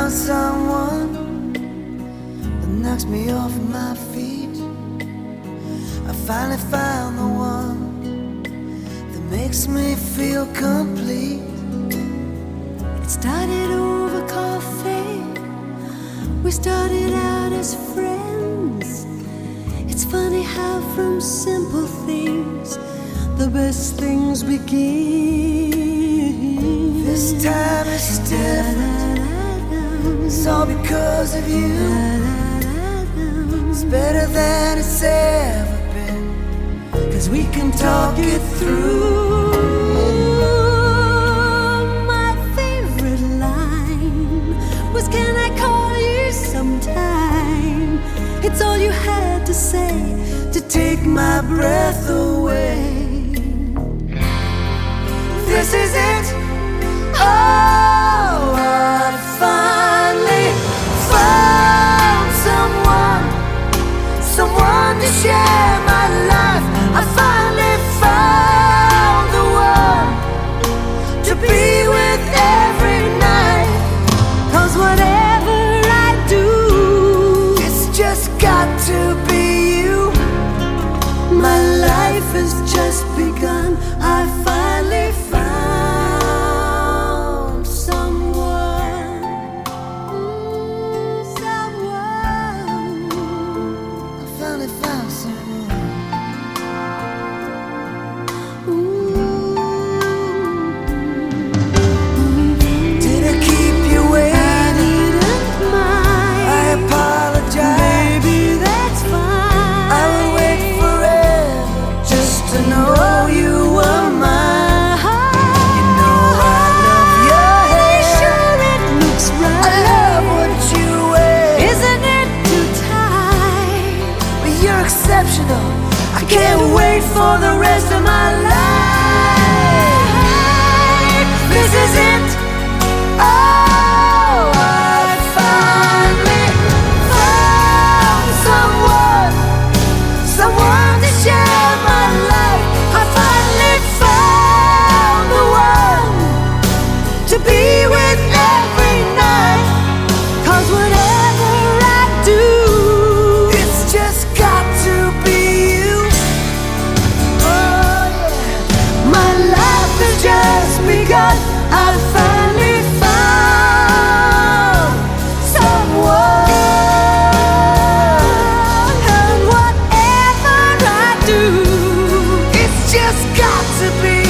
found someone that knocks me off my feet. I finally found the one that makes me feel complete. It started over coffee. We started out as friends. It's funny how from simple things the best things begin. This time it's different. It's all because of you. It's better than it's ever been, 'cause we can talk it through. My favorite line was, "Can I call you sometime?" It's all you had to say To take my breath away. This is it. Oh, I finally found someone to share my life. I finally found the one to be with every night. 'Cause whatever I do, It's just got to be you. my life has just begun. I finally found someone. I finally found someone. Did I keep you waiting? I apologize. Baby, that's fine. I will wait forever just to know you were mine. You know I love your hair. Sure, it looks right. I love what you wear. Isn't it too tight? But you're exceptional. I can't wait for the rest of my life. This is it. Oh, I finally found someone to share my life. I finally found the one to be with every night. 'Cause whatever I do, It's just got to be you. Oh yeah. my life has just begun. I finally found someone. And whatever I do, It's just got to be